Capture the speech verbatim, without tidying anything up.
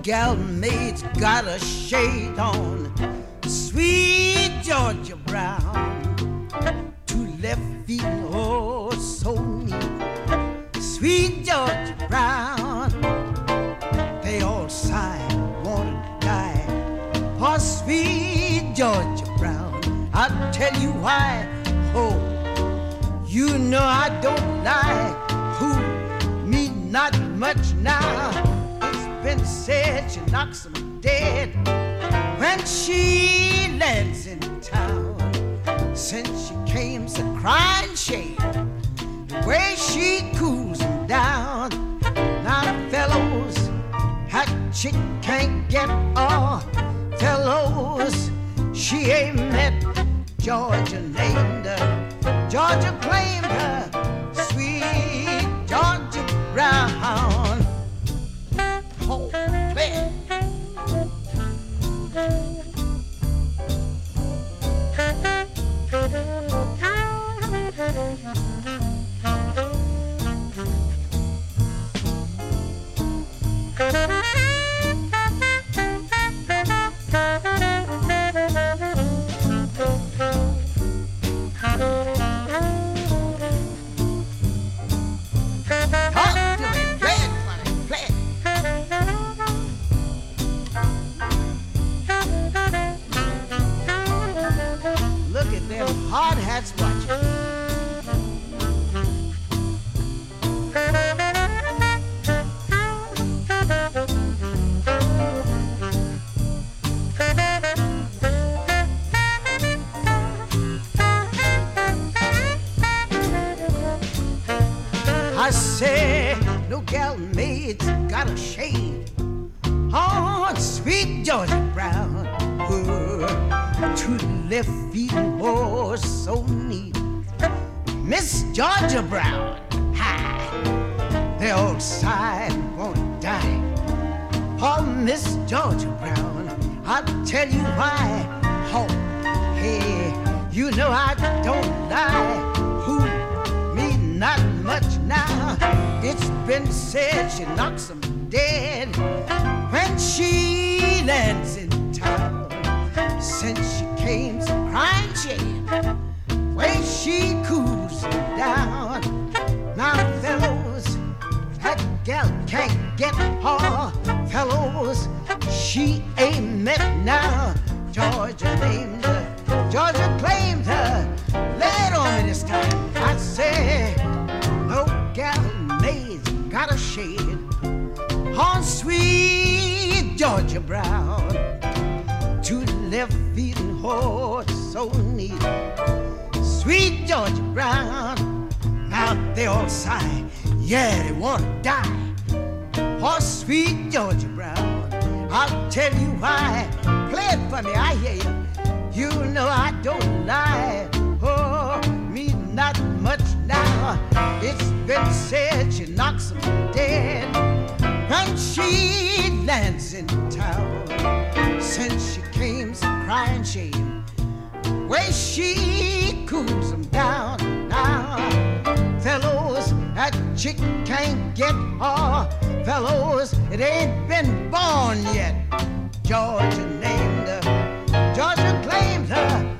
gal maid's got a shade on. Sweet Georgia Brown, two left feet, oh, so neat. Sweet Georgia Brown, they all sigh, wanna die. For sweet Georgia Brown, I'll tell you why. Oh, you know I don't lie. Who, me not much now. It's been said she knocks 'em dead when she lands in town. Since she came to crying shade, the way she cools 'em down. Now fellows, that chick can't get off. Fellows, she ain't met. Georgia named her, Georgia claimed her, sweet Georgia Brown. Oh, man. Hard hats watching. I say, no gal maid's got a shade on sweet Georgia Brown. Uh, two left feet, oh, so neat. Miss Georgia Brown, hi. They all sigh and won't die. Oh, Miss Georgia Brown, I'll tell you why. Oh, hey, you know I don't lie. Who, me not much now. It's been said she knocks 'em dead when she lands in town. Since she came to crying shade, way she cools down. Now fellows, that gal can't get her. Fellows, she ain't met now. Georgia named her, Georgia claimed her. Lay it on me this time. I say, no gal maid's got a shade on sweet Georgia Brown. Two left feet and oh, so neat. Sweet Georgia Brown, now they all sigh, yeah, they wanna die. Oh, sweet Georgia Brown, I'll tell you why. Play it for me, I hear you. You know I don't lie. Oh, me not much now. It's been said she knocks 'em dead when she lands in town. Since she came to crying shame, way she cools 'em down. Now, fellows, that chick can't get her. Fellows, it ain't been born yet. Georgia named her, Georgia claimed her.